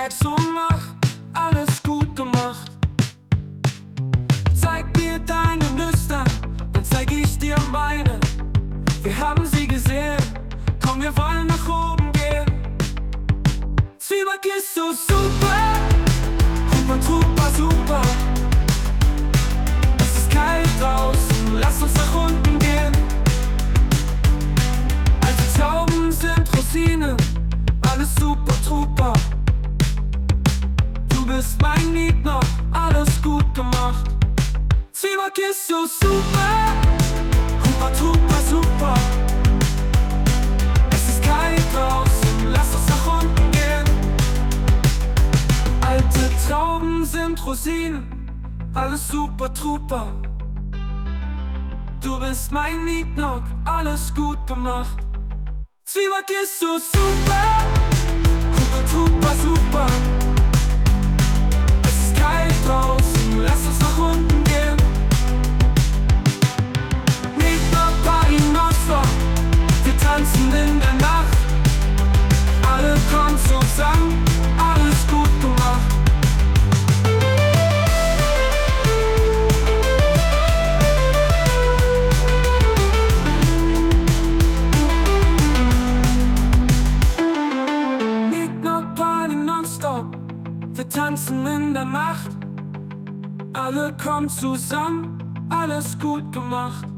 zeig so mach, alles gut gemacht. Zeig mir deine Nüstern, dann zeig ich dir meine. Wir haben sie gesehen, komm, wir wollen nach oben gehen. Zwieback ist so super, Huper Trupa super. Es ist kalt draußen, lass uns nach unten gehen. Alte Tauben sind Rosinen, alles super Trupa. Du bist mein Lied noch, alles gut gemacht. Zwieback ist so super, Huper Trupa super. Es ist kalt draußen, lass uns nach unten gehen. Alte Trauben sind Rosinen, alles super Trupa. Du bist mein Lied noch, alles gut gemacht. Zwieback ist so super, Huper Trupa super. Es ist kalt draußen, lass uns nach unten gehen. Wir tanzen in der Nacht, alle kommen zusammen, alles gut gemacht. Midnight Party nonstop, wir tanzen in der Nacht, alle kommen zusammen, alles gut gemacht.